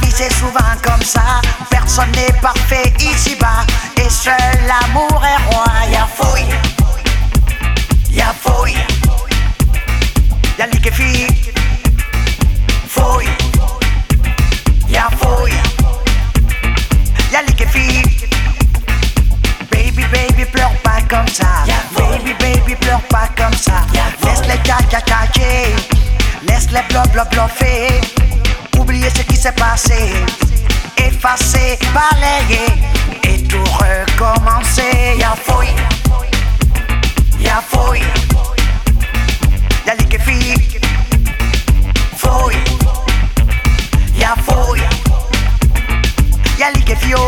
vie c'est souvent comme ça. Personne n'est parfait ici-bas. Et seul l'amour est roi. Y'a fouille, y'a fouille, y'a ligue fille. Fouille, y'a fouille, y'a ligue fille. Baby, baby, pleure pas comme ça. Baby, baby, pleure pas comme ça. Laisse les caca cacher, laisse les bluffer. Oubliez ce qui s'est passé, effacer, balayer et tout recommencer. Y'a fouille, y'a fouille, y'a ligue fille. Fouille, y'a fouille, y'a ligue fio.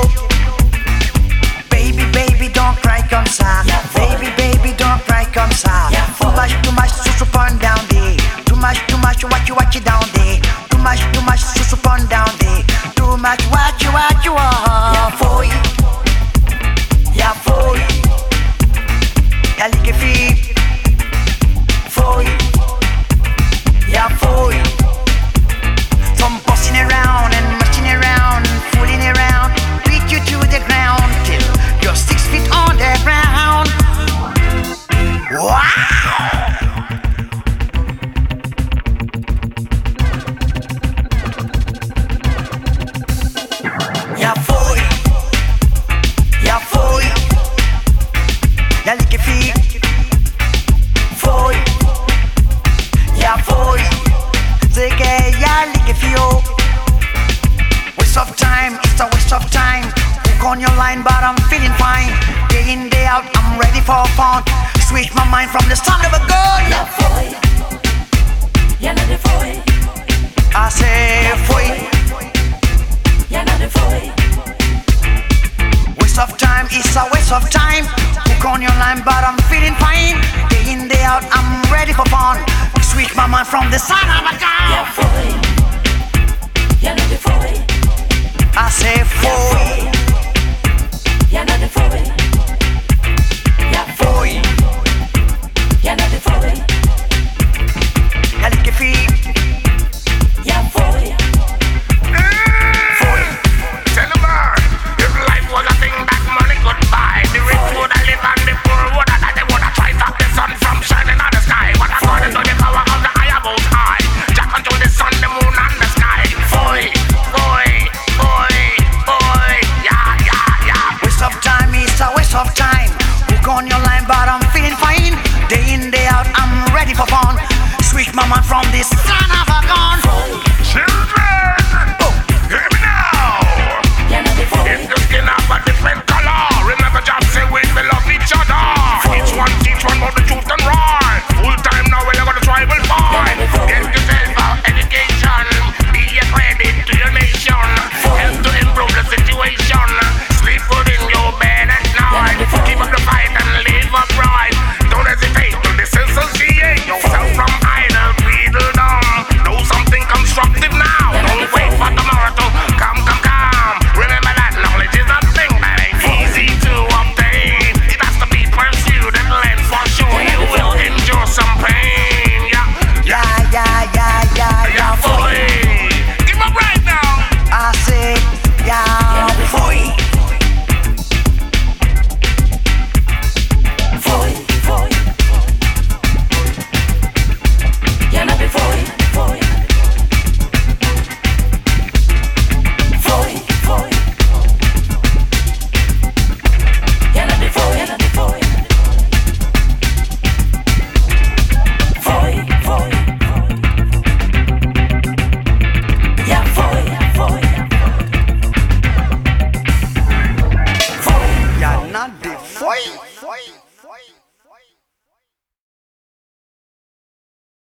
Baby, baby, don't cry comme ça. Baby, baby, don't cry comme ça. Too much, so pon down there. Too much, watch it down there. Too much, so pon down there. Too much, watch you are. Y'a fouille, y'a fouille, y'a ligue fille. Fouille, y'a fouille. Some bossing around and messing around, fooling around, beat you to the ground till you're 6 feet on the ground. Wow! Y'a fouille, y'a fouille, y'a ligue fille. Fouille, y'a fouille, c'est que y'a ligue fille. Waste of time, it's a waste of time. Hook on your line, but I'm feeling fine. Day in, day out, I'm ready for fun. Switch my mind from the sound of a gun.